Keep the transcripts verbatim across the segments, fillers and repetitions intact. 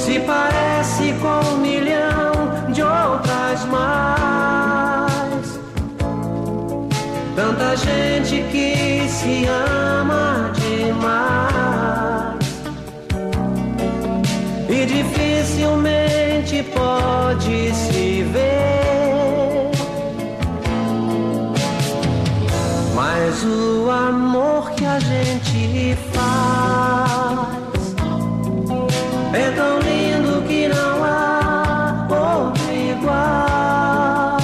se parece com um milhão de outras mais. Tanta gente que se ama demais e dificilmente pode se ver. Mas o amor que a gente faz é tão lindo que não há outro igual.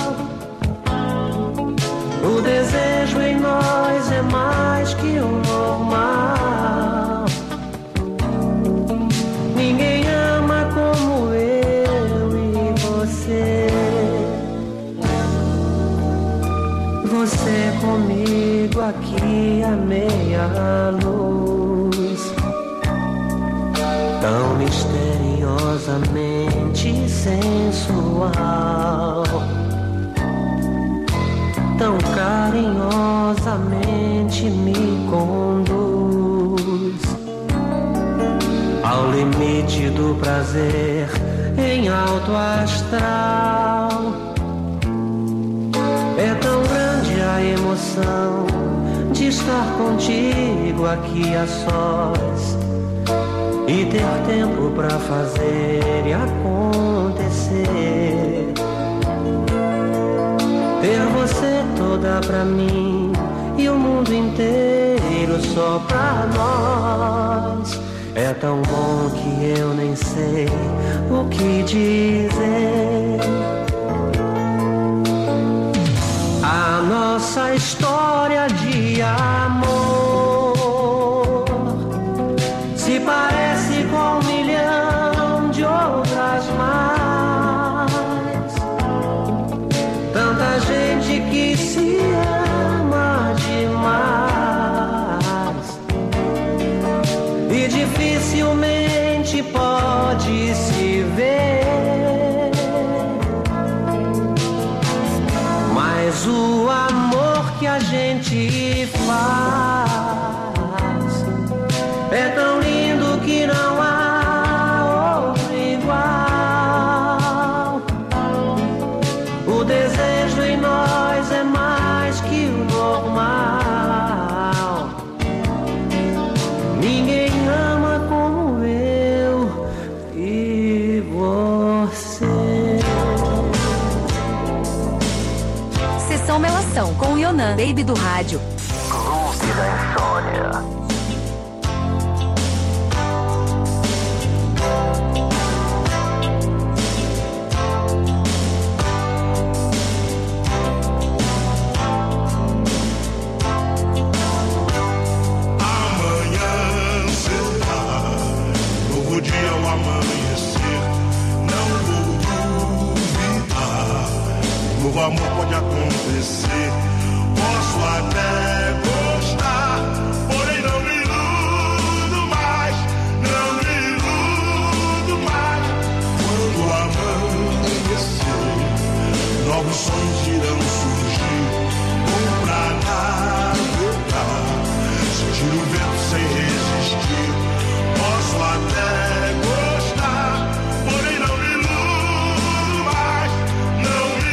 O desejo em nós é mais que o normal. Ninguém ama como eu e você. Você comigo aqui a meia luz, tão misteriosamente sensual, tão carinhosamente me conduz ao limite do prazer em alto astral. É tão grande a emoção de estar contigo aqui a sós e ter tempo pra fazer e acontecer. Ter você toda pra mim e o mundo inteiro só pra nós. É tão bom que eu nem sei o que dizer. A nossa história de amor se parece com um milhão de outras mais. Tanta gente que se ama demais e dificilmente pode se ver. Mas o amor que a gente faz é tão lindo que não há outro igual. O desejo em nós é mais que o normal. Ninguém ama como eu e você. Sessão Melação com o Yonan, Baby do Rádio. Clube da Insônia. O amor pode acontecer, posso até gostar, porém não me iludo mais, não me iludo mais. Quando amanhecer, novos sonhos irão surgir, bom pra navegar, sentir o vento sem resistir, posso até gostar, porém não me iludo mais, não me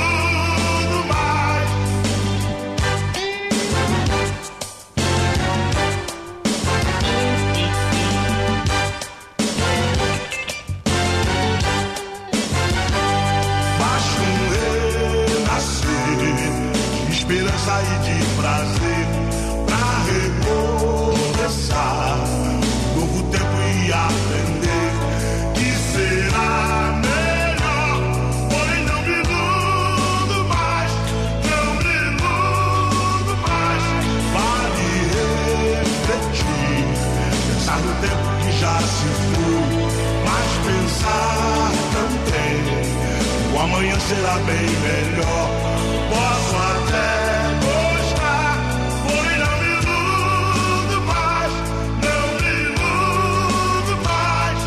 esperança e de prazer pra recomeçar novo tempo e aprender que será melhor, porém não me iludo mais, não me iludo mais. Vale refletir, pensar no tempo que já se foi, mas pensar também o amanhã será bem melhor. Posso até gostar, porém não me iludo mais, não me iludo mais.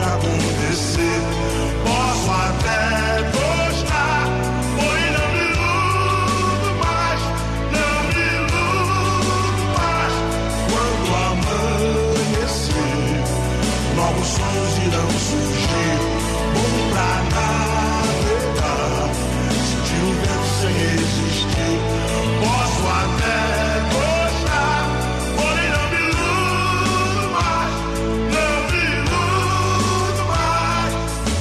pode acontecer. Posso até gostar, porém não me iludo mais, não me iludo mais. Quando amanhecer, novos sonhos irão surgir, bom pra navegar, sentir o vento sem existir. Posso até gostar, porém não me iludo mais, não me iludo mais.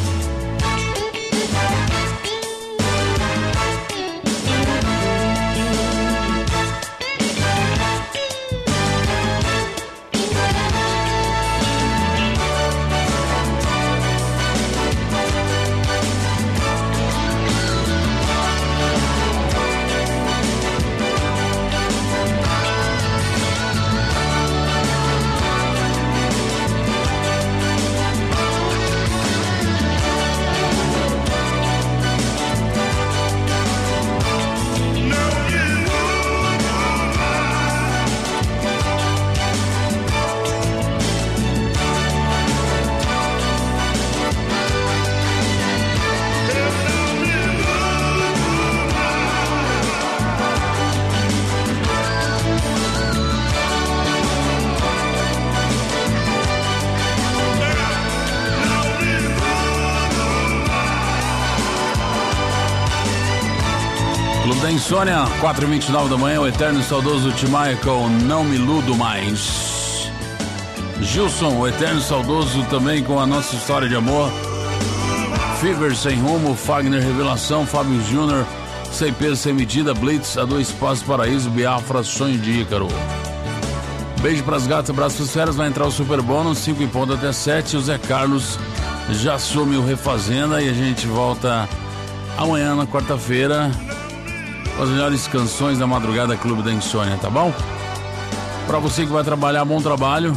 Clube da Insônia, quatro e vinte e nove da manhã, o eterno e saudoso Timaya com Não Me Iludo Mais. Gilson, o eterno e saudoso também com A Nossa História de Amor. Fever, Sem Rumo, Fagner, Revelação, Fábio Júnior, Sem Peso, Sem Medida, Blitz, A Dois Passos, Paraíso, Biafra, Sonho de Ícaro. Beijo pras gatas, abraço pras férias, vai entrar o Super Bônus, cinco em ponto até sete, o Zé Carlos já assume o Refazenda e a gente volta amanhã na quarta-feira com as melhores canções da madrugada Clube da Insônia, tá bom? Pra você que vai trabalhar, bom trabalho.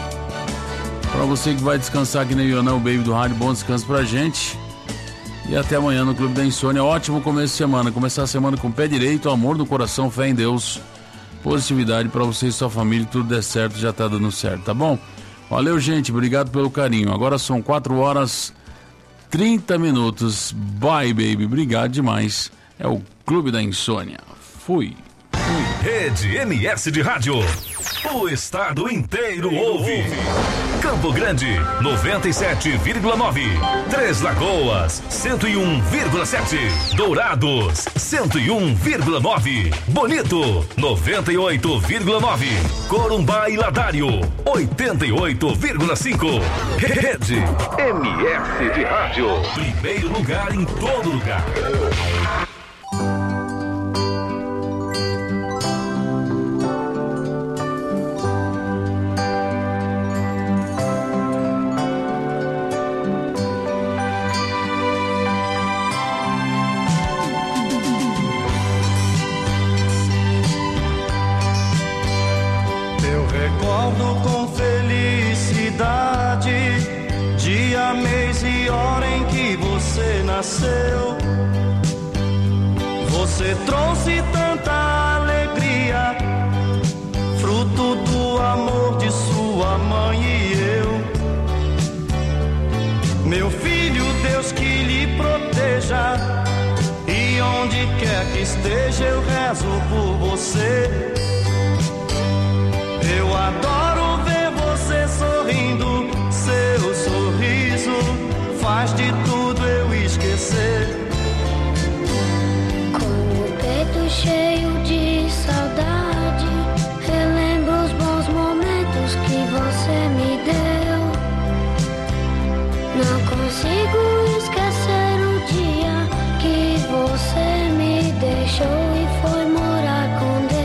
Pra você que vai descansar que nem eu não, o Baby do Rádio, bom descanso pra gente. E até amanhã no Clube da Insônia. Ótimo começo de semana. Começar a semana com o pé direito, amor no coração, fé em Deus, positividade pra você e sua família, tudo der certo, já tá dando certo, tá bom? Valeu, gente, obrigado pelo carinho. Agora são quatro horas trinta minutos. Bye, baby, obrigado demais. É o Clube da Insônia. Fui. Rede M S de Rádio. O estado inteiro ouve. Campo Grande, noventa e sete vírgula nove. Três Lagoas, cento e um vírgula sete. Dourados, cento e um vírgula nove. Bonito, noventa e oito vírgula nove. Corumbá e Ladário, oitenta e oito vírgula cinco. Rede M S de Rádio. Primeiro lugar em todo lugar. Recordo com felicidade dia, mês e hora em que você nasceu. Você trouxe tanta alegria, fruto do amor de sua mãe e eu. Meu filho, Deus que lhe proteja, e onde quer que esteja eu rezo por você. Eu adoro ver você sorrindo, seu sorriso faz de tudo eu esquecer. Com o peito cheio de saudade, relembro os bons momentos que você me deu. Não consigo esquecer o dia que você me deixou e foi morar com Deus.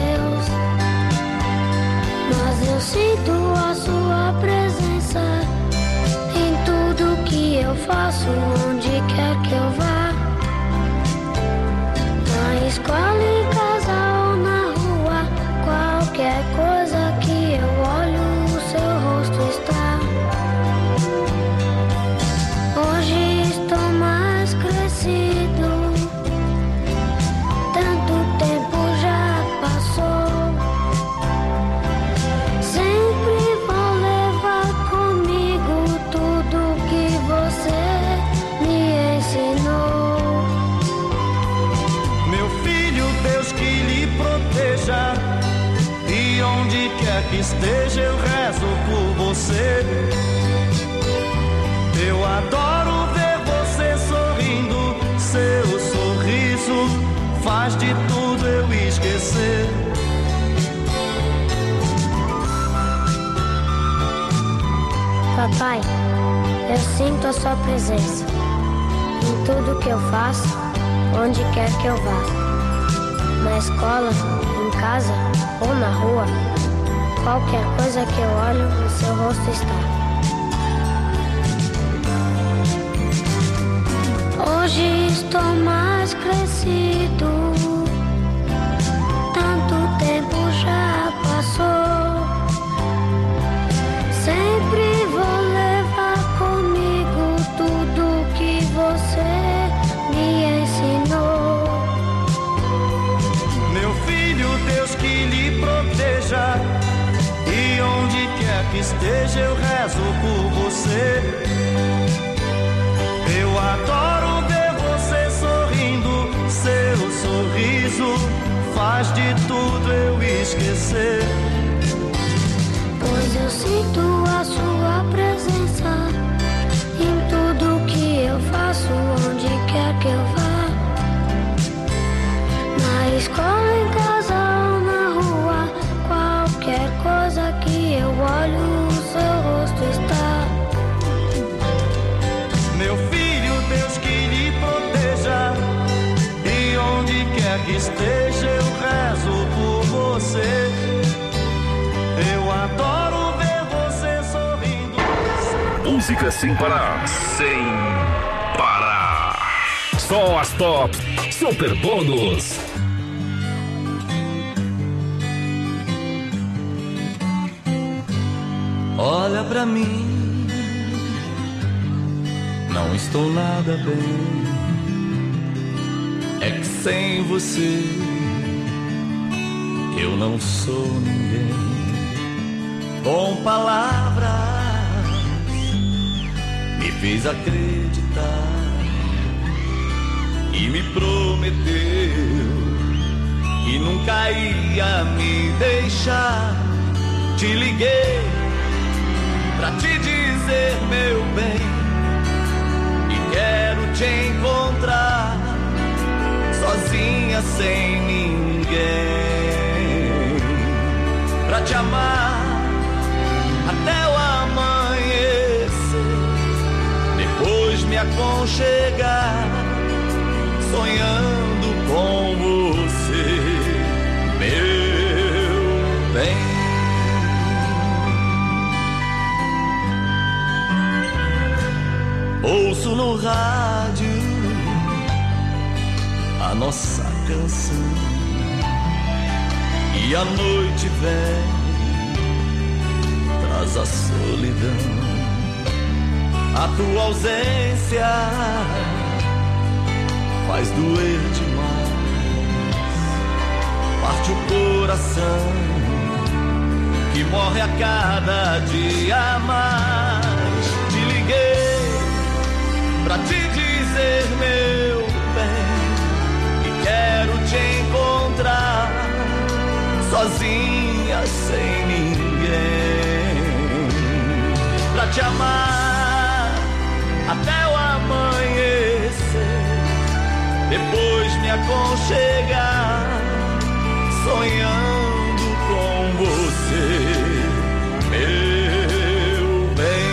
Mas eu sinto a sua presença em tudo que eu faço, onde quer que eu vá. Na escola, em casa ou na rua, qualquer coisa que eu olho, o seu rosto está. Hoje estou mais crescido, tanto tempo já passou. Sempre vou levar comigo tudo que quer que esteja, eu rezo por você. Eu adoro ver você sorrindo, seu sorriso faz de tudo eu esquecer. Papai, eu sinto a sua presença em tudo que eu faço, onde quer que eu vá. Na escola, em casa ou na rua, qualquer coisa que eu olho, o seu rosto está. Hoje estou mais crescido, tanto tempo já passou. Sempre vou levar comigo tudo que você me ensinou. Meu filho, Deus que lhe proteja, e onde quer que esteja eu rezo por você. Eu adoro ver você sorrindo, seu sorriso faz de tudo eu esquecer. Pois eu sinto a sua presença em tudo que eu faço, onde quer que eu vá. Na escola, em casa ou na rua, qualquer coisa que eu olho, o seu rosto está. Meu filho, Deus que lhe proteja, e onde quer que esteja eu rezo por você. Eu adoro ver você sorrindo. Música sem parar, sem parar. Só as tops, super bônus. Olha pra mim, não estou nada bem. É que sem você eu não sou ninguém. Com palavras me fez acreditar e me prometeu que nunca ia me deixar. Te liguei pra te dizer, meu bem, e quero te encontrar sozinha, sem ninguém, pra te amar até o amanhecer, depois me aconchegar, sonhando com você, meu bem. Ouço no rádio a nossa canção e a noite vem, traz a solidão. A tua ausência faz doer demais, parte o coração que morre a cada dia mais. Te liguei pra te dizer, meu bem, que quero te encontrar sozinha, sem ninguém, pra te amar até o amanhecer, depois me aconchegar, sonhando com você, meu bem.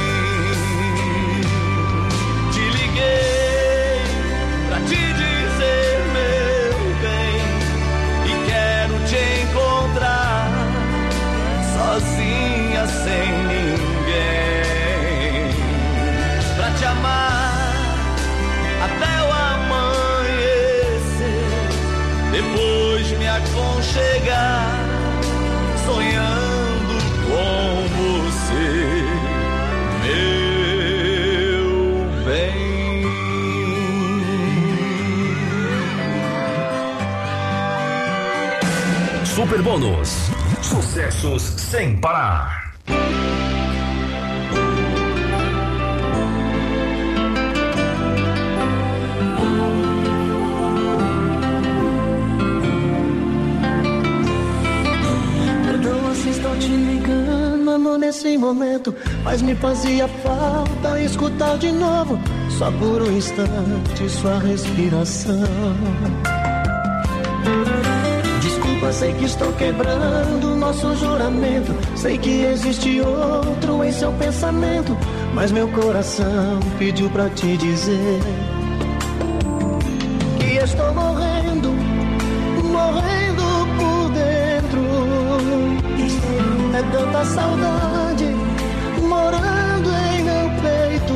Te dizer, meu bem, e quero te encontrar sozinha, sem ninguém, pra te amar até o amanhecer, depois me aconchegar, sonhando com você, meu bem. Super bônus. Sucessos sem parar. Perdoa se estou te ligando nesse momento, mas me fazia falta escutar de novo, só por um instante, sua respiração. Desculpa, sei que estou quebrando nosso juramento, sei que existe outro em seu pensamento, mas meu coração pediu pra te dizer que estou morrendo, morrendo por dentro. É tanta saudade morando em meu peito.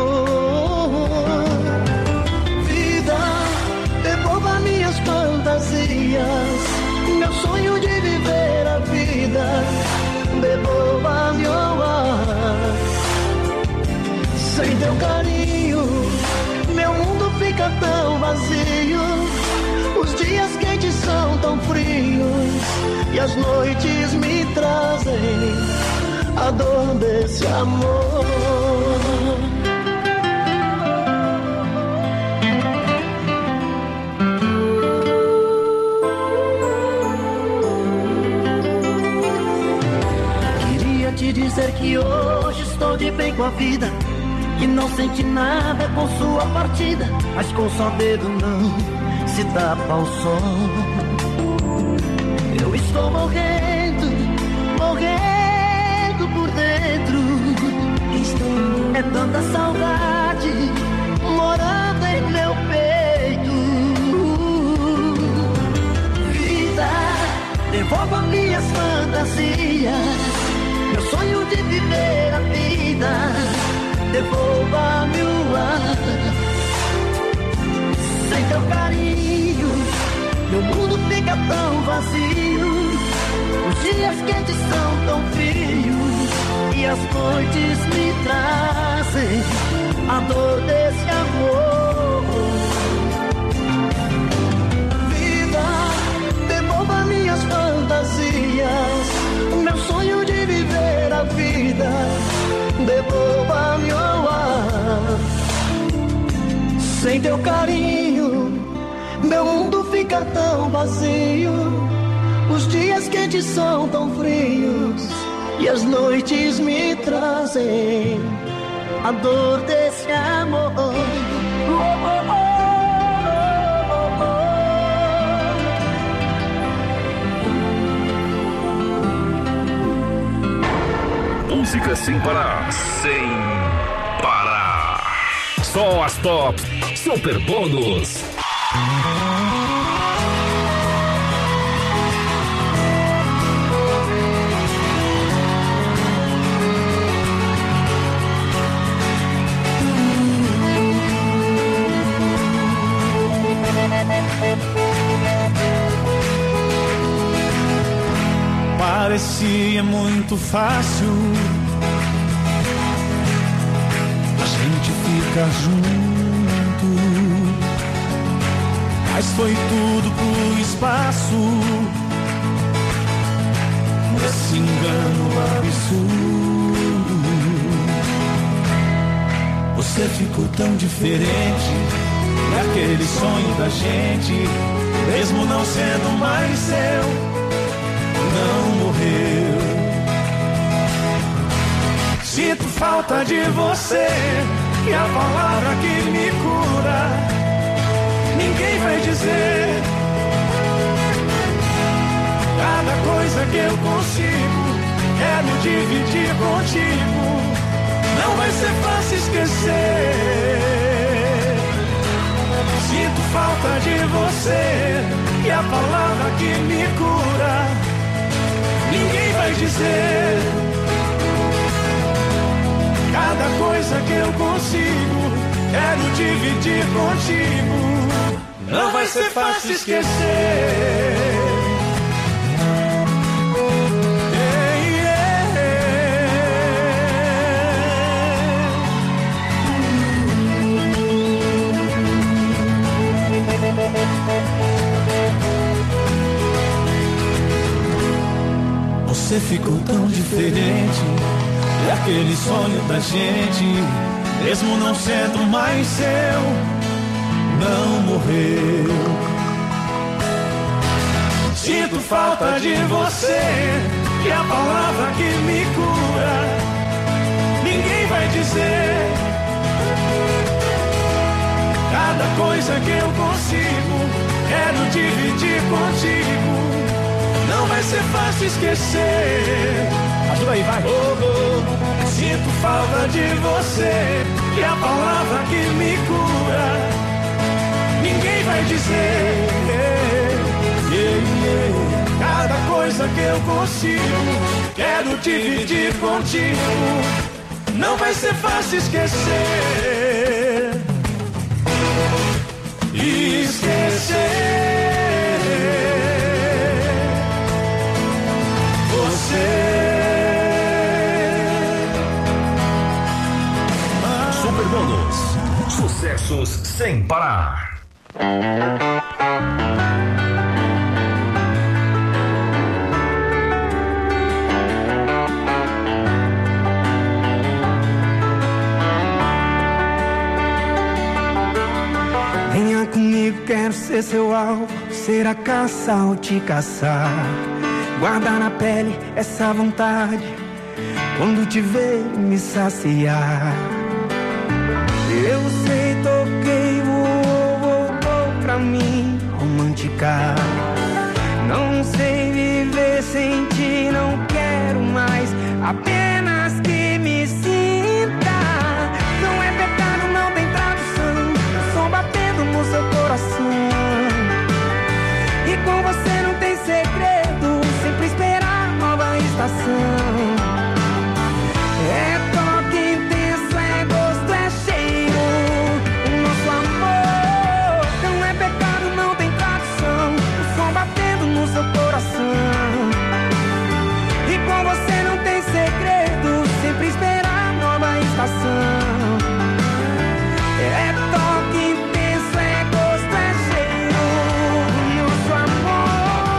Vida, devolva minhas fantasias, meu sonho de viver a vida, devolva meu ar. Sem teu carinho, meu mundo fica tão vazio. Os dias quentes são tão frios e as noites me trazem a dor desse amor. Queria te dizer que hoje estou de bem com a vida, que não sente nada com sua partida, mas com só dedo não se tapa o sol. Eu estou morrendo, morrendo por dentro. É tanta saudade morando em meu peito. Vida, devolva minhas fantasias, meu sonho de viver a vida, devolva-me o ar. Sem teu carinho, meu mundo fica tão vazio. Os dias quentes são tão frios e as noites me trazem a dor desse amor. Vida, devolva minhas fantasias, meu sonho de viver a vida, devolva-me o ar. Sem teu carinho, meu mundo fica tão vazio. Os dias quentes são tão frios e as noites me trazem a dor desse amor. Oh, oh, oh, oh. Música sem parar, sem parar. Só as tops, super bônus. Parecia muito fácil a gente ficar junto, mas foi tudo pro espaço, esse engano absurdo. Você ficou tão diferente daquele sonho da gente, mesmo não sendo mais seu. Não morreu. Sinto falta de você, e a palavra que me cura ninguém vai dizer. Cada coisa que eu consigo quero dividir contigo. Não vai ser fácil esquecer. Sinto falta de você, e a palavra que me cura ninguém vai dizer. Cada coisa que eu consigo quero dividir contigo. Não vai ser fácil esquecer. Hey, yeah, Você ficou tão diferente daquele sonho da gente, mesmo não sendo mais seu, não morreu. Sinto falta de você, que a palavra que me cura ninguém vai dizer. Cada coisa que eu consigo quero dividir contigo. Não vai ser fácil esquecer. Ajuda aí, vai. Oh, oh, sinto falta de você, que a palavra que me cura ninguém vai dizer. Yeah, yeah. Cada coisa que eu consigo quero dividir contigo. Não vai ser fácil esquecer. Esquecer você. Super Bônus. Sucessos sem parar. Venha comigo, quero ser seu alvo, ser a caça ao te caçar. Guardar na pele essa vontade, quando te ver me saciar. Eu sei, toquei, voou, voltou pra mim romântica. Não sei viver sem ti, não quero mais, apenas que me sinta. Não é pecado, não tem tradução, som batendo no seu coração. E com você não tem segredo, sempre esperar nova estação. É toque intenso, é gosto, é cheiro, o nosso amor. Não é pecado, não tem tradução, o som batendo no seu coração. E com você não tem segredo, sempre esperar nova estação. É toque intenso, é gosto, é cheiro, o nosso amor.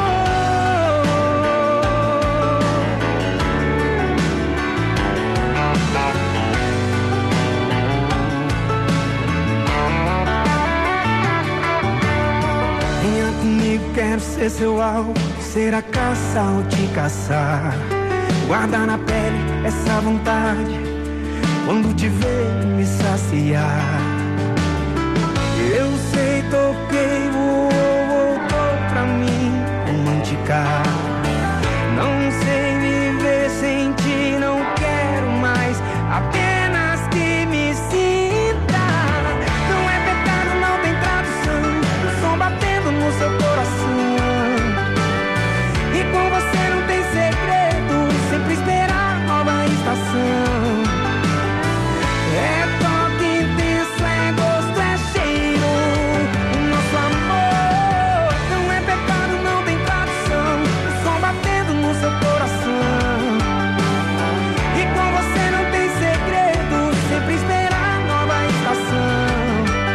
Venha comigo, quero ser seu alvo, ser a caça ao te caçar. Guardar na pele essa vontade, quando te ver me saciar. Eu sei, toquei, voou, voltou pra mim romântica. Não sei viver sem ti, não quero mais, apenas que me sinta. Não é pecado, não tem tradução, o som batendo no seu coração. E com você não tem segredo, sempre esperar nova estação. É toque intenso, é gosto, é cheiro, o nosso amor. Não é pecado, não tem tradução, o som batendo no seu coração. E com você não tem segredo, sempre esperar nova estação.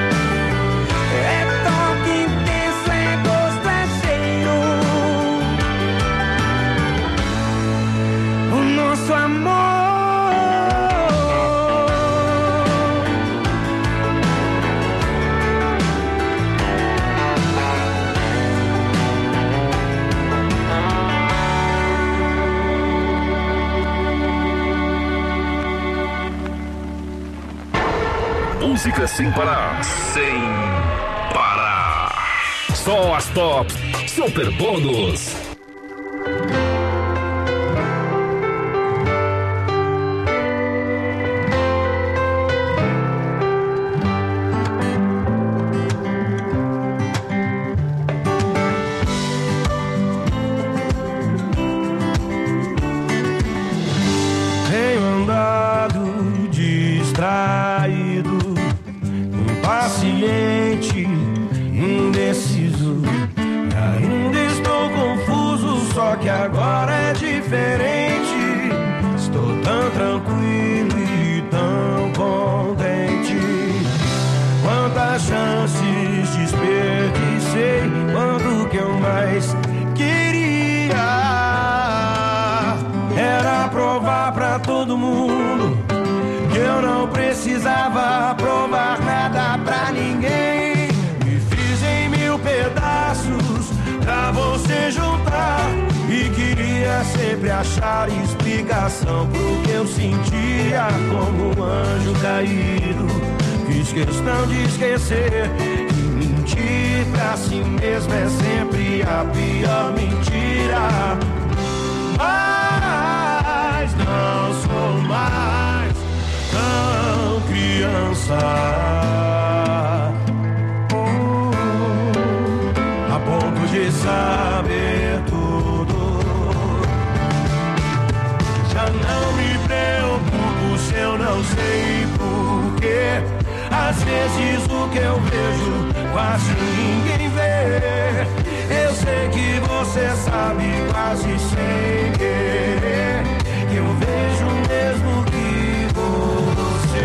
É toque intenso, é gosto, é cheiro, o nosso amor. Música sem parar. Sem parar. Só as tops. Super Bônus. Tenho andado distraído, impaciente, indeciso. Ainda estou confuso, só que agora é diferente. Estou tão tranquilo e tão contente. Quantas chances desperdicei, quanto que eu mais queria era provar pra todo mundo que eu não precisava provar nada pra ninguém. Me fiz em mil pedaços pra você juntar e queria quer sempre achar explicação pro que eu sentia como um anjo caído. Fiz questão de esquecer que mentir pra si mesmo é sempre a pior mentira. Mas não sou mais tão criança, a ponto de saber tudo. Já não me preocupo se eu não sei porquê. Às vezes o que eu vejo quase ninguém vê. Eu sei que você sabe quase sem querer que eu vejo mesmo que você.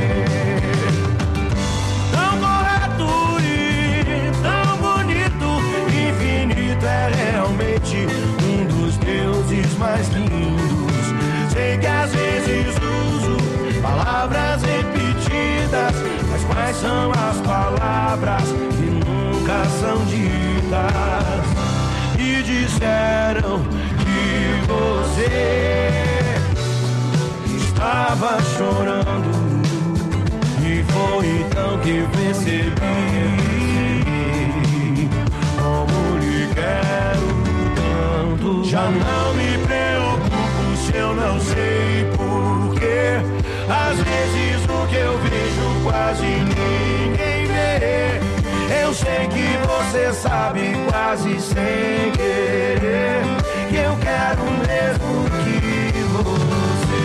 Tão correto e tão bonito, infinito é realmente um dos deuses mais lindos. Sei que às vezes uso palavras repetidas, mas quais são as palavras que nunca são ditas? Me disseram que você estava chorando, e foi então que percebi como lhe quero tanto. Já não me preocupo se eu não sei porquê. Às vezes o que eu vejo quase ninguém vê. Eu sei que você sabe quase sem querer que eu quero mesmo que você.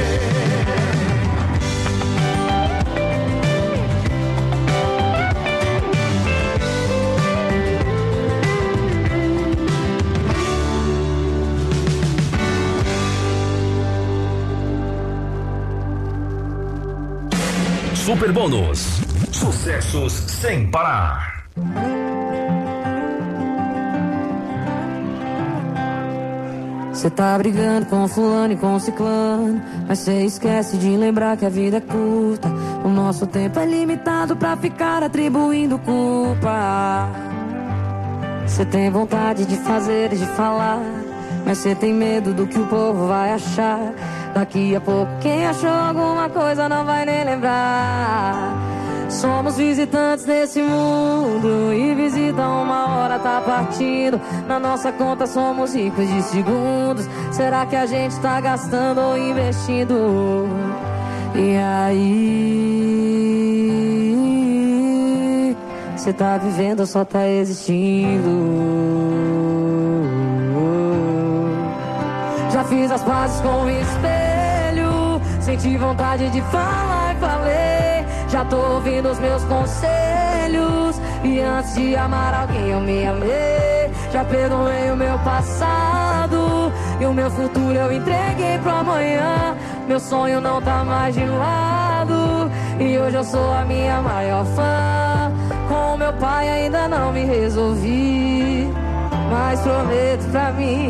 Super Bônus. Sucessos sem parar. Cê tá brigando com fulano e com ciclano, mas cê esquece de lembrar que a vida é curta. O nosso tempo é limitado pra ficar atribuindo culpa. Cê tem vontade de fazer e de falar, mas cê tem medo do que o povo vai achar. Daqui a pouco quem achou alguma coisa não vai nem lembrar. Somos visitantes desse mundo e visita uma hora tá partindo. Na nossa conta somos ricos de segundos. Será que a gente tá gastando ou investindo? E aí, cê tá vivendo ou só tá existindo? Já fiz as pazes com o espelho, senti vontade de falar e falei. Já tô ouvindo os meus conselhos, e antes de amar alguém eu me amei. Já perdoei o meu passado, e o meu futuro eu entreguei pro amanhã. Meu sonho não tá mais de lado, e hoje eu sou a minha maior fã. Com meu pai ainda não me resolvi, mas prometo pra mim.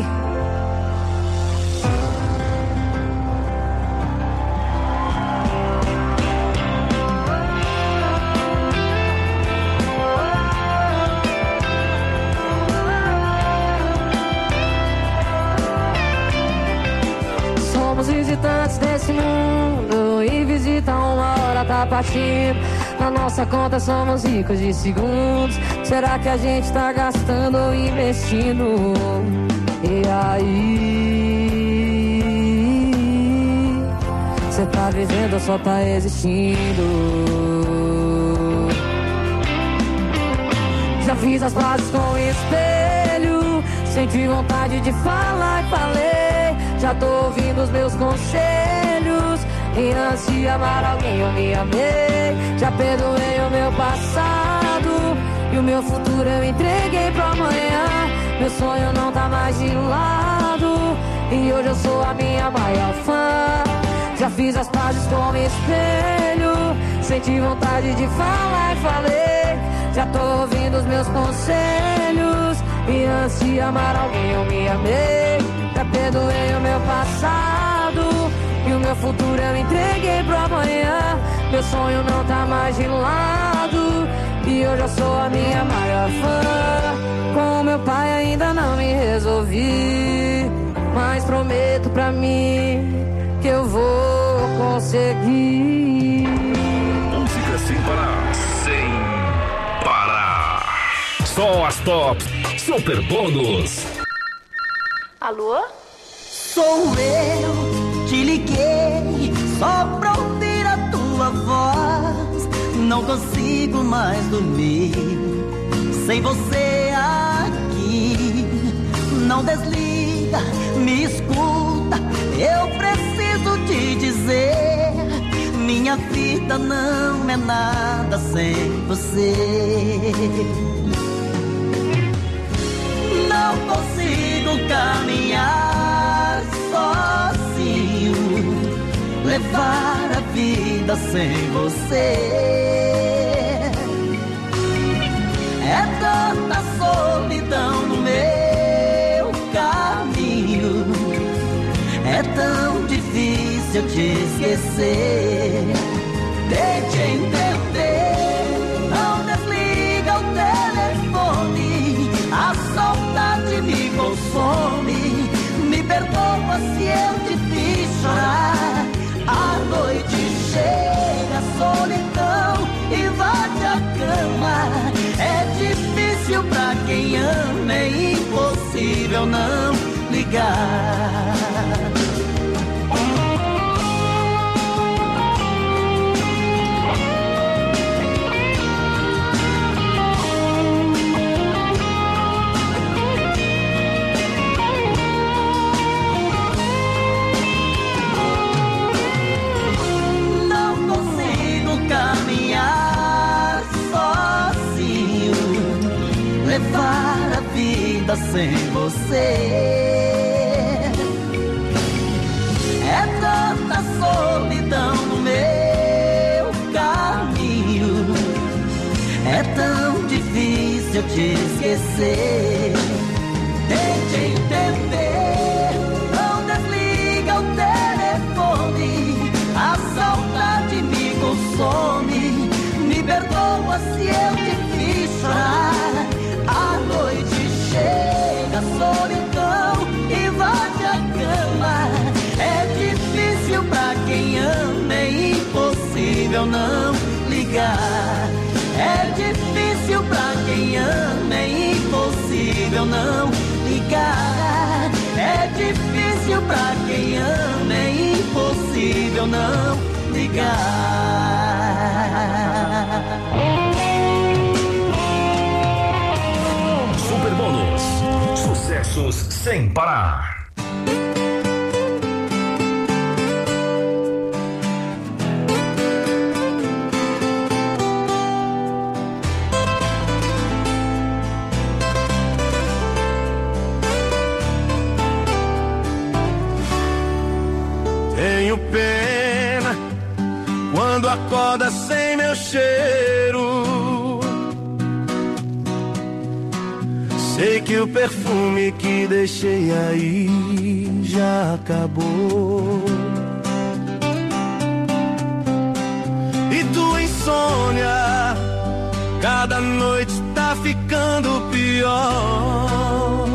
Visitantes desse mundo e visita uma hora tá partindo. Na nossa conta somos ricos de segundos. Será que a gente tá gastando ou investindo? E aí, cê tá vivendo ou só tá existindo? Já fiz as pazes com o espelho, senti vontade de falar e falei. Já tô ouvindo os meus conselhos, e antes de amar alguém eu me amei. Já perdoei o meu passado, e o meu futuro eu entreguei pro amanhã. Meu sonho não tá mais de lado, e hoje eu sou a minha maior fã. Já fiz as pazes com o espelho, senti vontade de falar e falei. Já tô ouvindo os meus conselhos, e antes de amar alguém eu me amei. Já perdoei o meu passado, e o meu futuro eu entreguei pro amanhã. Meu sonho não tá mais de lado, e hoje eu sou a minha maior fã. Com meu pai ainda não me resolvi, mas prometo pra mim que eu vou conseguir. Música sem parar. Sem parar. Só as tops. Super bônus. Alô? Sou eu, te liguei só pra ouvir a tua voz. Não consigo mais dormir sem você aqui. Não desliga, me escuta, eu preciso te dizer: minha vida não é nada sem você. Não consigo caminhar sozinho, levar a vida sem você. É tanta solidão no meu caminho, é tão difícil te esquecer. Tente entender, não desliga o telefone, a saudade me consome. Me perdoa se eu te fiz chorar. A noite chega, a solidão invade a cama. É difícil pra quem ama, é impossível não ligar. Caminhar sozinho, levar a vida sem você. É tanta solidão no meu caminho, é tão difícil te esquecer. Tente entender, não desliga o telefone, a saudade me consome. Me perdoa se eu te fiz chorar. A noite chega, a solidão invade a cama. É difícil pra quem ama, é impossível não ligar. É difícil pra quem ama, é impossível não ligar. É difícil pra quem ama, é impossível não ligar. Super bônus. Sucessos sem parar. Tenho pena quando acorda sem meu cheiro. Sei que o perfume que deixei aí já acabou. E tua insônia cada noite tá ficando pior.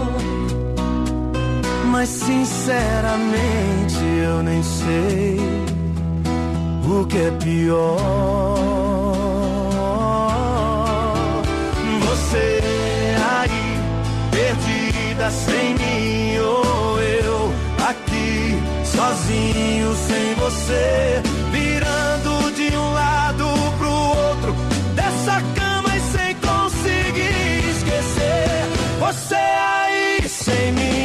Mas sinceramente eu nem sei o que é pior. Você aí, perdida sem mim, ou eu aqui, sozinho sem você, virando de um lado pro outro dessa cama e sem conseguir esquecer. Você aí sem mim,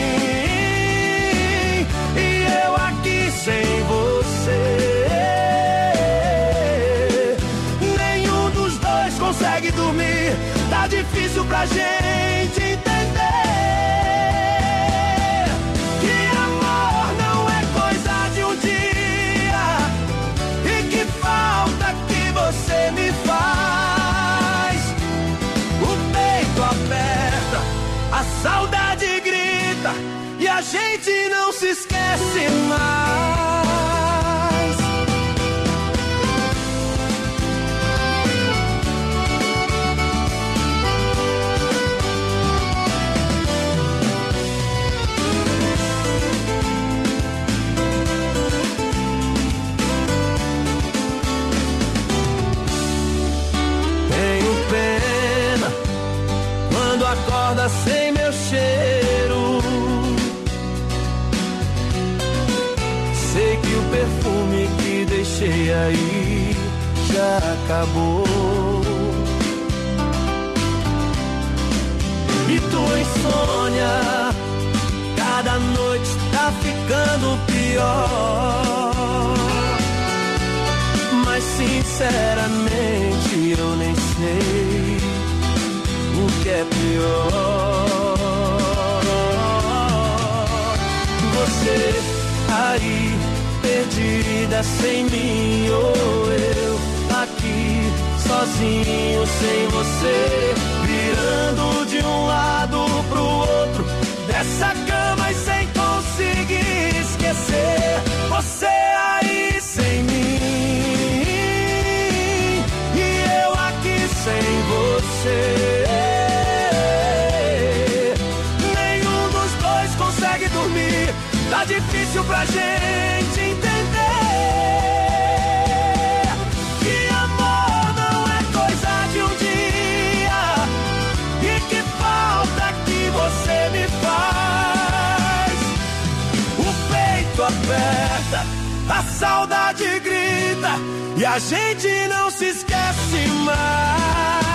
sem você, nenhum dos dois consegue dormir. Tá difícil pra gente entender que amor não é coisa de um dia, e que falta que você me faz. O peito aperta, a saudade grita, e a gente não se esquece mais. você aí já acabou. E tua insônia cada noite tá ficando pior. Mas sinceramente eu nem sei o que é pior. Você aí perdida sem mim, ou eu aqui sozinho sem você, virando de um lado pro outro dessa cama e sem conseguir esquecer. Você aí sem mim e eu aqui sem você. Nenhum dos dois consegue dormir, tá difícil pra gente entender que amor não é coisa de um dia e que falta que você me faz. O peito aperta, a saudade grita e a gente não se esquece mais.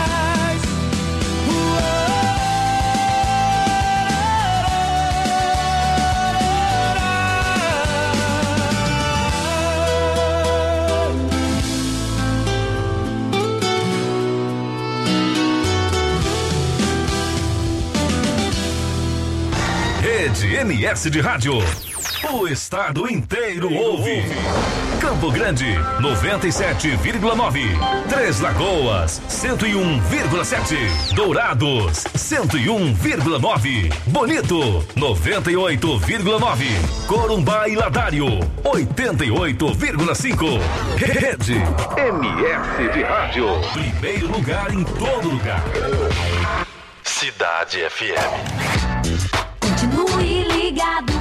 Rede M S de Rádio. O estado inteiro ouve. Campo Grande, noventa e sete vírgula nove. Três Lagoas, cento e um vírgula sete. Dourados, cento e um vírgula nove. Bonito, noventa e oito vírgula nove. Corumbá e Ladário, oitenta e oito vírgula cinco. Rede M S de Rádio. Primeiro lugar em todo lugar. Cidade F M. Continue ligado.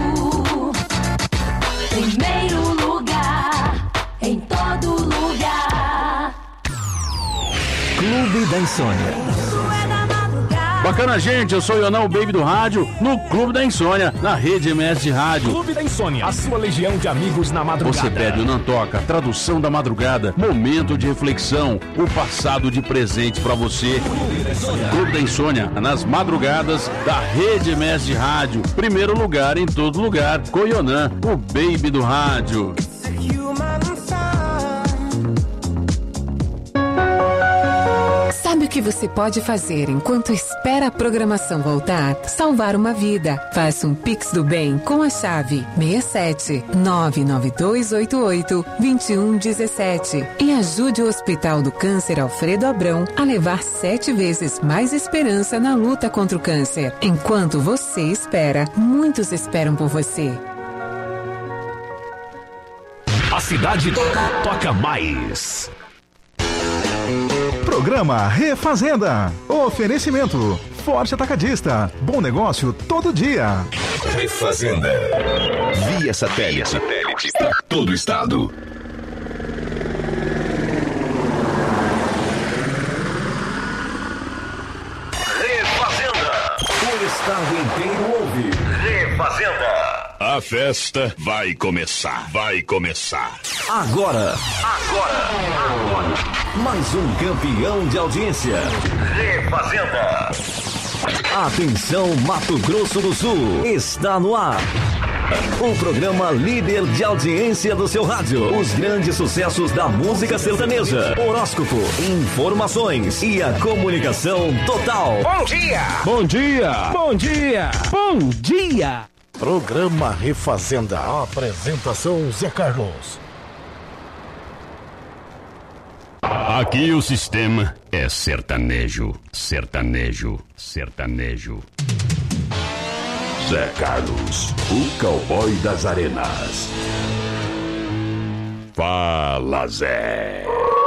Primeiro lugar, em todo lugar. Clube da Insônia. Bacana, gente, eu sou o Ionão, o Baby do Rádio, no Clube da Insônia, na Rede M S de Rádio. Clube da Insônia, a sua legião de amigos na madrugada. Você pede o Não Toca, tradução da madrugada, momento de reflexão, o passado de presentes pra você. Clube da Insônia, nas madrugadas da Rede M S de Rádio. Primeiro lugar em todo lugar, com o Ionan, o Baby do Rádio. Sabe o que você pode fazer enquanto espera a programação voltar? Salvar uma vida. Faça um Pix do Bem com a chave seis sete nove nove dois oito oito dois um um sete e ajude o Hospital do Câncer Alfredo Abrão a levar sete vezes mais esperança na luta contra o câncer. Enquanto você espera, muitos esperam por você. A cidade toca mais. Programa Refazenda. Oferecimento Forte Atacadista. Bom negócio todo dia. Refazenda. Via satélite. satélite. Para todo o estado. Refazenda. O estado inteiro ouve. Refazenda. A festa vai começar. Vai começar. Agora. Agora. Agora. Mais um campeão de audiência. Refazenda. Atenção, Mato Grosso do Sul. Está no ar. O programa líder de audiência do seu rádio. Os grandes sucessos da música sertaneja. Horóscopo, informações e a comunicação total. Bom dia. Bom dia. Bom dia. Bom dia. Programa Refazenda. Apresentação Zé Carlos. Aqui o sistema é sertanejo, sertanejo, sertanejo. Zé Carlos, o cowboy das arenas. Fala, Zé.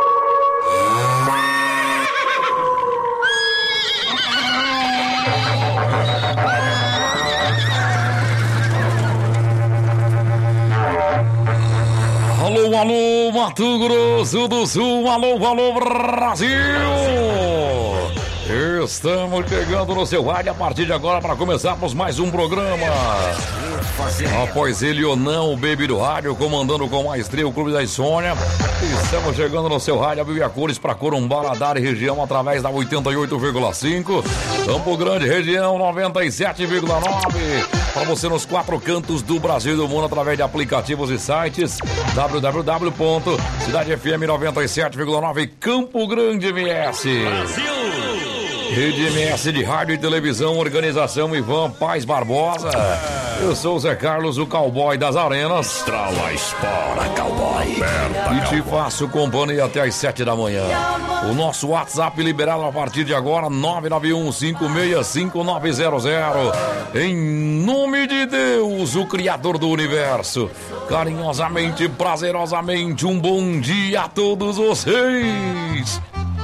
Alô, alô, Mato Grosso do Sul, alô, alô, Brasil! Estamos chegando no seu rádio a partir de agora para começarmos mais um programa. Após ele ou não, o Baby do Rádio, comandando com maestria o Clube da Insônia. Estamos chegando no seu rádio, a Vivi a Cores para Corumbá, Ladar e região através da oitenta e oito vírgula cinco. Campo Grande, região noventa e sete vírgula nove. Para você nos quatro cantos do Brasil e do mundo através de aplicativos e sites w w w ponto cidade f m noventa e sete vírgula nove Campo Grande M S. Brasil! Rede M S de rádio e televisão, organização Ivan Paz Barbosa. Eu sou o Zé Carlos, o cowboy das arenas. Trala espora, cowboy. Aperta, e te cowboy. Faço companhia até às sete da manhã. O nosso WhatsApp liberado a partir de agora, nove nove um cinco seis cinco nove zero zero. Em nome de Deus, o Criador do Universo. Carinhosamente, prazerosamente, um bom dia a todos vocês.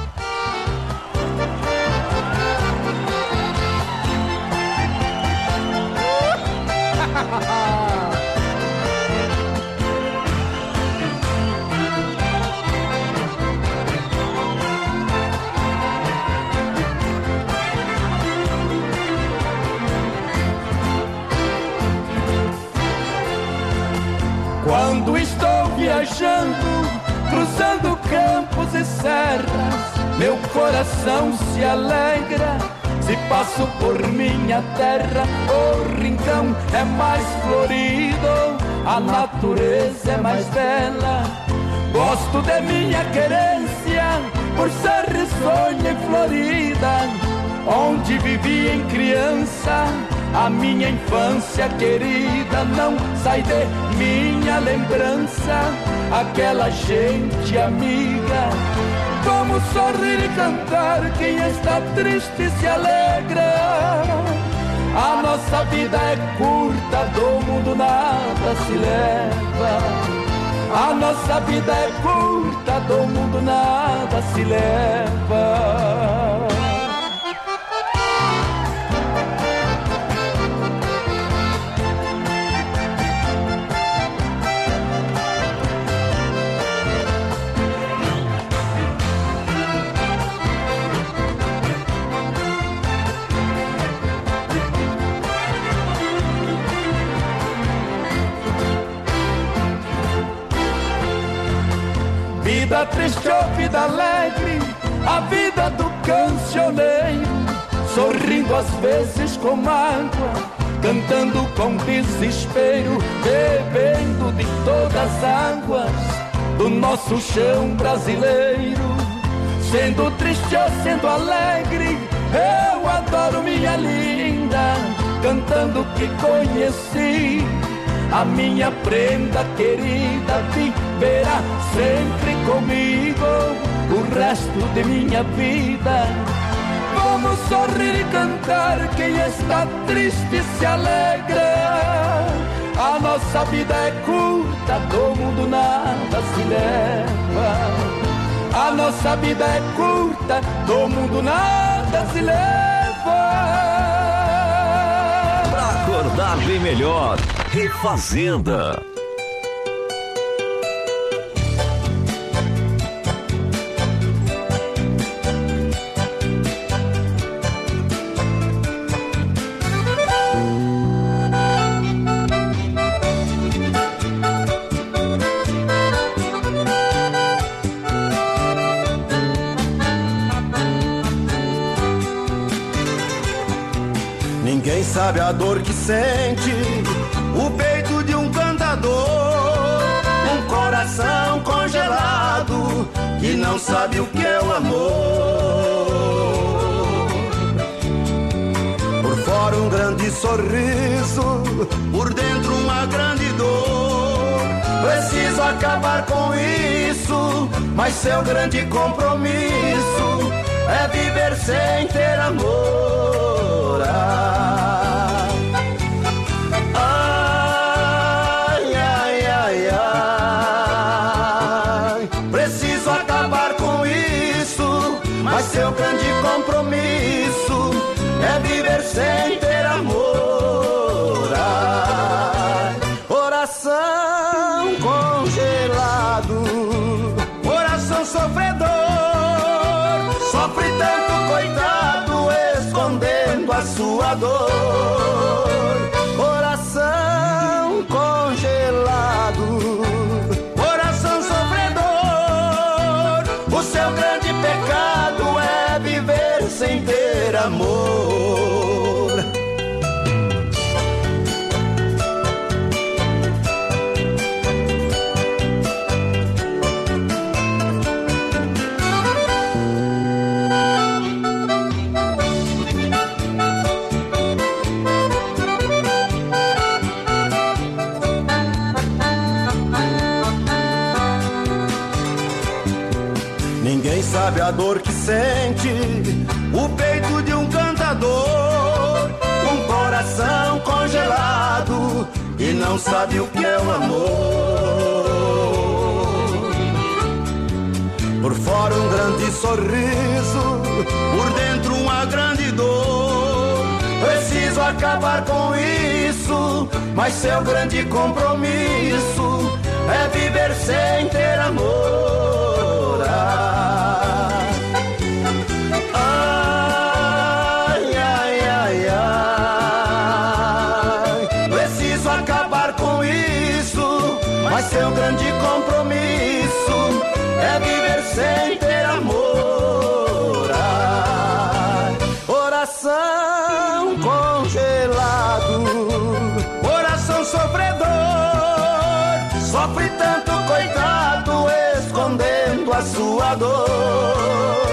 Quando estou viajando, cruzando campos e serras, meu coração se alegra. Se passo por minha terra, o rincão é mais florido, a natureza é mais bela. Gosto de minha querência, por ser risonha e florida, onde vivi em criança. A minha infância querida não sai de minha lembrança. Aquela gente amiga, como sorrir e cantar, quem está triste se alegra. A nossa vida é curta, do mundo nada se leva. A nossa vida é curta, do mundo nada se leva. Vida triste ou vida alegre, a vida do cancioneiro, sorrindo às vezes com mágoa, cantando com desespero, bebendo de todas as águas do nosso chão brasileiro. Sendo triste ou sendo alegre, eu adoro minha linda, cantando que conheci. A minha prenda querida viverá sempre comigo o resto de minha vida. Vamos sorrir e cantar, quem está triste se alegra. A nossa vida é curta, do mundo nada se leva. A nossa vida é curta, do mundo nada se leva. Pra acordar bem melhor, Refazenda. Ninguém sabe a dor que sente o peito de um cantador, um coração congelado que não sabe o que é o amor. Por fora um grande sorriso, por dentro uma grande dor. Preciso acabar com isso, mas seu grande compromisso é viver sem ter amor. Ai, ai, ai, ai. Preciso acabar com isso, mas seu grande compromisso é viver sem ter amor. Ai, coração congelado, coração sofredor, sofre tanto, coitado. sua dor. Coração congelado, coração sofredor, o seu grande pecado é viver sem ter amor. Ninguém sabe a dor que sente o peito de um cantador, um coração congelado e não sabe o que é o amor. Por fora um grande sorriso, por dentro uma grande dor. Preciso acabar com isso, mas seu grande compromisso é viver sem ter amor. Ai, ai, ai, ai, preciso acabar com isso, mas seu grande compromisso é viver sem ter amor. Ai, coração congelado, coração sofredor, sofre tanto, coitado, escondendo a sua dor.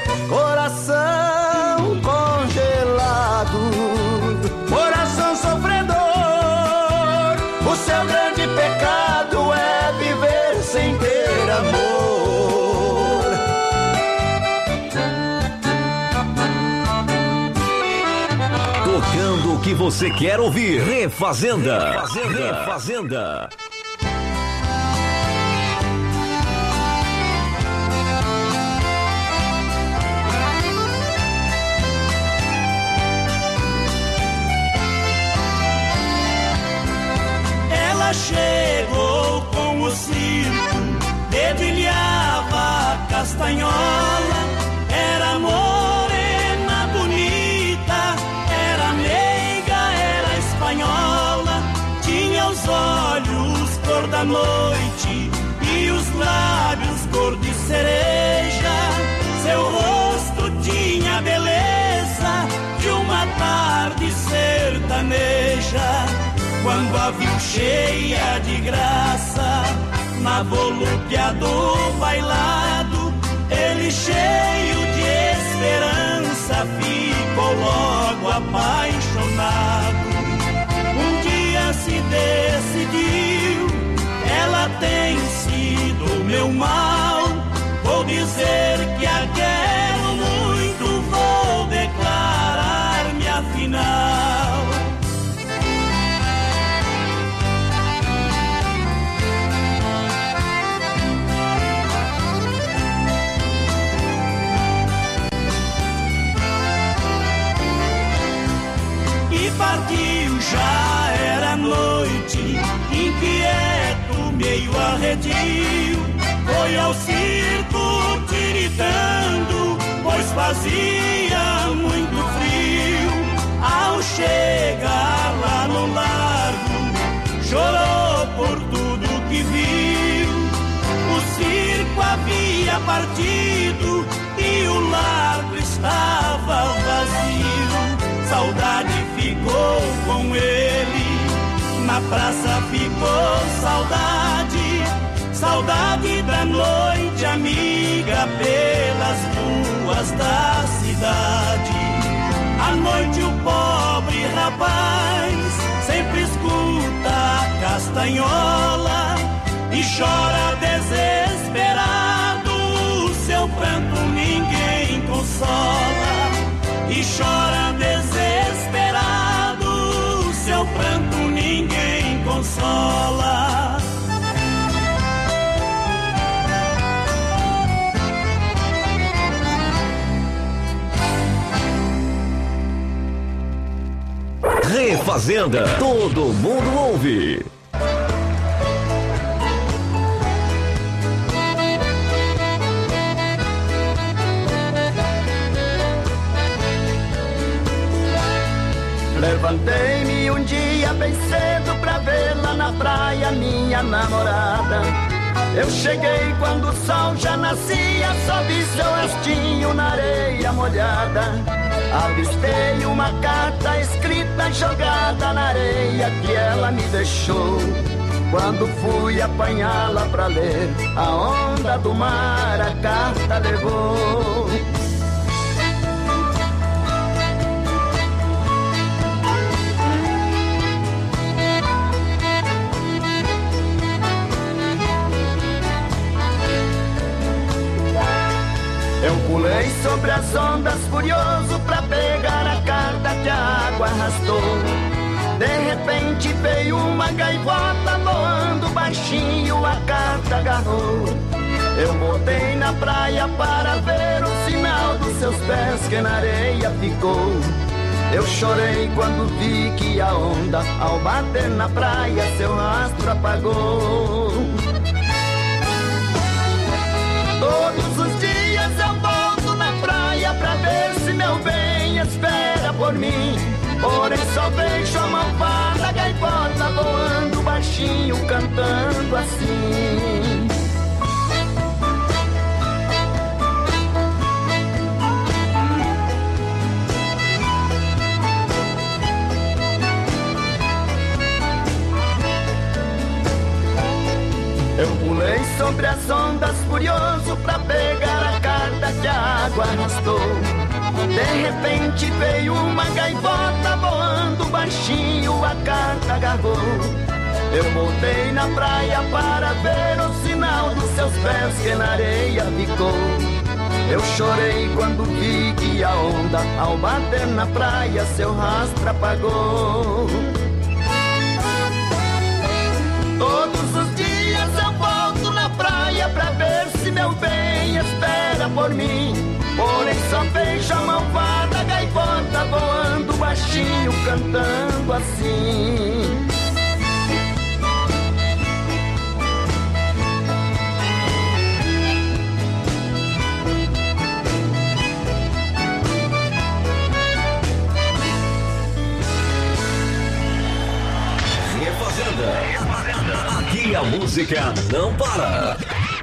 Coração congelado, coração sofredor, o seu grande pecado é viver sem ter amor. Tocando o que você quer ouvir. Refazenda. Refazenda. Refazenda. Chegou com o circo, dedilhava a castanhola. Era morena, bonita, era meiga, era espanhola. Tinha os olhos cor da noite e os lábios cor de cereja. Seu rosto tinha a beleza de uma tarde sertaneja. Quando a viu cheia de graça, na volúpia do bailado, ele cheio de esperança ficou logo apaixonado. Um dia se decidiu, ela tem sido meu mal. Vou dizer que a quero muito, vou declarar-me afinal. Partiu, já era noite, inquieto, meio arredio, foi ao circo tiritando, pois fazia muito frio. Ao chegar lá no largo, chorou por tudo que viu. O circo havia partido e o largo estava vazio. Saudade ficou com ele, na praça ficou saudade, saudade da noite amiga pelas ruas da cidade. À noite o pobre rapaz sempre escuta a castanhola e chora desesperado, seu pranto ninguém consola. E chora desesperado, seu pranto ninguém consola. Refazenda, todo mundo ouve. Levantei-me um dia bem cedo pra vê-la na praia, minha namorada. Eu cheguei quando o sol já nascia, só vi seu rostinho na areia molhada. Avistei uma carta escrita jogada na areia que ela me deixou. Quando fui apanhá-la pra ler, a onda do mar a carta levou. Eu pulei sobre as ondas furioso pra pegar a carta que a água arrastou. De repente veio uma gaivota voando baixinho, a carta agarrou. Eu voltei na praia para ver o sinal dos seus pés que na areia ficou. Eu chorei quando vi que a onda, ao bater na praia, seu rastro apagou. Todos os dias eu volto na praia pra ver se meu bem espera por mim. Porém só vejo a malvada gaivota voando baixinho, cantando assim. Eu pulei sobre as ondas furioso pra pegar a carta que a água arrastou. De repente veio uma gaivota voando baixinho, a carta agarrou. Eu voltei na praia para ver o sinal dos seus pés que na areia ficou. Eu chorei quando vi que a onda, ao bater na praia, seu rastro apagou. Todos os dias eu volto na praia pra ver se meu bem espera por mim. Porém só vejo a malvada gaivota voando baixinho, cantando assim. Refazenda. Aqui a música não para.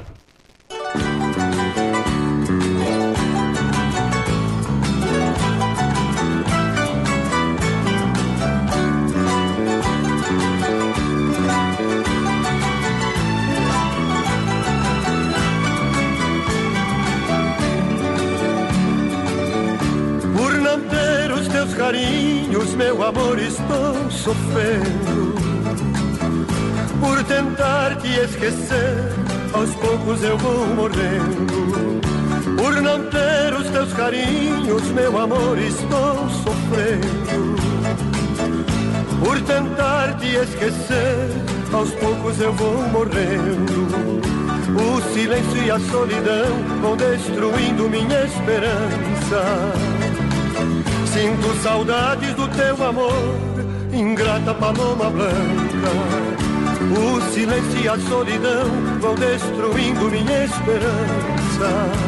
Por não ter os teus carinhos, meu amor, estou sofrendo. Por tentar te esquecer, aos poucos eu vou morrendo. Por não ter os teus carinhos, meu amor, estou sofrendo. Por tentar te esquecer, aos poucos eu vou morrendo. O silêncio e a solidão vão destruindo minha esperança. Sinto saudades do teu amor, ingrata paloma branca. O silêncio e a solidão vão destruindo minha esperança.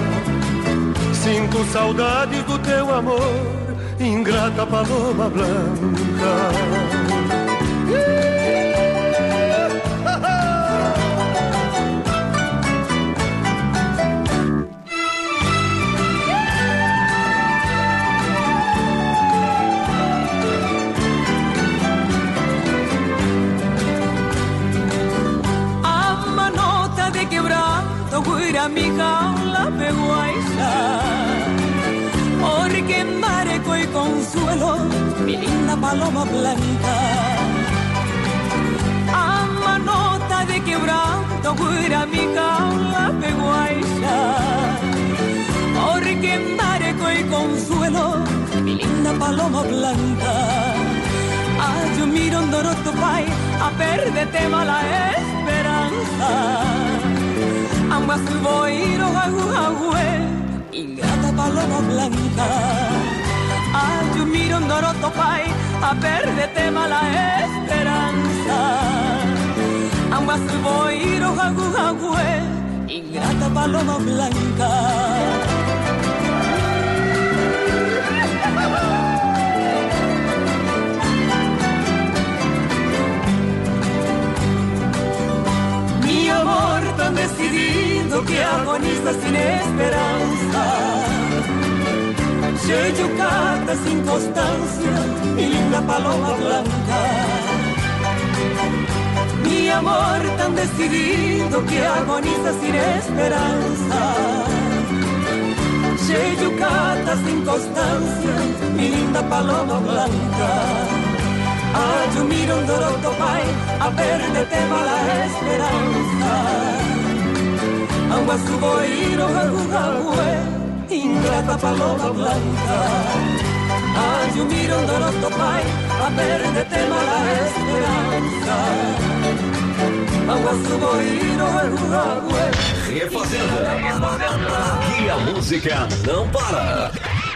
Sinto saudades do teu amor, ingrata paloma branca. Mi jaula pegó a ella, porque mareco y consuelo, mi linda paloma blanca. A manota de quebranto, cura mi jaula pegó a ella, porque mareco y consuelo, mi linda paloma blanca. Ay, yo miro un doroto pai, a perderte mala esperanza. Ambas voy a agüe, ingrata paloma blanca. Ay, yo miro un doroto pai, a perderte mala esperanza. Ambas voy a agüe, ingrata paloma blanca. sello carta sin constancia, mi linda paloma blanca. Mi amor tan decidido que agoniza sin esperanza. Sello carta sin constancia, mi linda paloma blanca. Ah, yo miro un doroto pai, a perderte mala esperanza. Agua subo y no me ingrata paloma blanca. Ah, yo miro un doroto pai, a perderte mala esperanza. Agua subo y no me Refazenda. Aqui a música não para.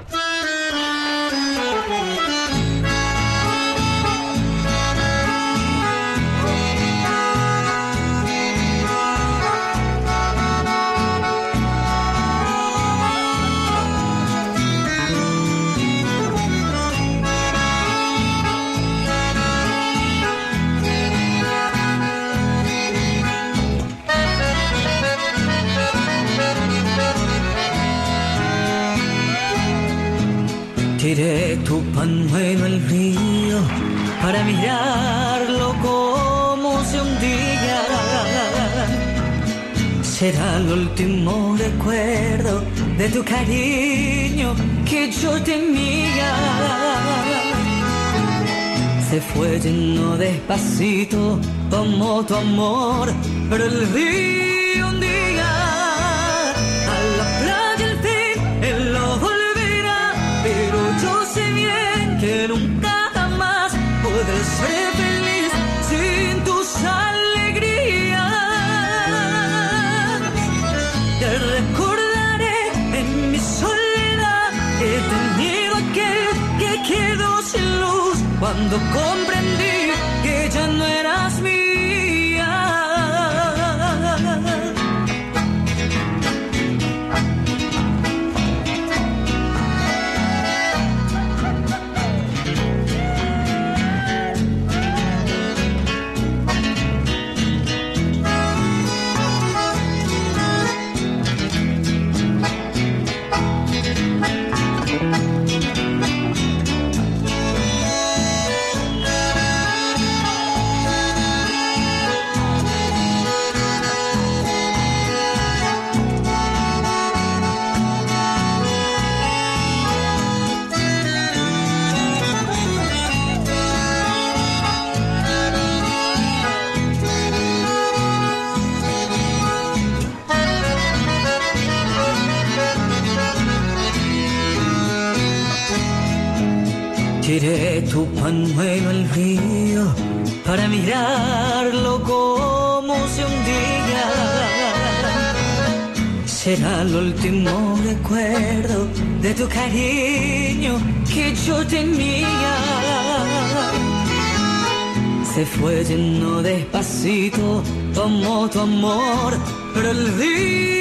Tiré tu pañuelo al río para mirarlo como se hundía. Será el último recuerdo de tu cariño que yo tenía. Se fue lleno despacito como tu amor, pero el río un día a la playa al fin él lo volverá. Pero yo sé bien que nunca jamás podré ser feliz sin tus alegrías. Te recordaré en mi soledad, he tenido aquel que quedó sin luz cuando comprendí que ya no eras mía. Tiré tu pañuelo al río para mirarlo como se hundía. Será el último recuerdo de tu cariño que yo tenía. Se fue lleno despacito como tu amor, pero el río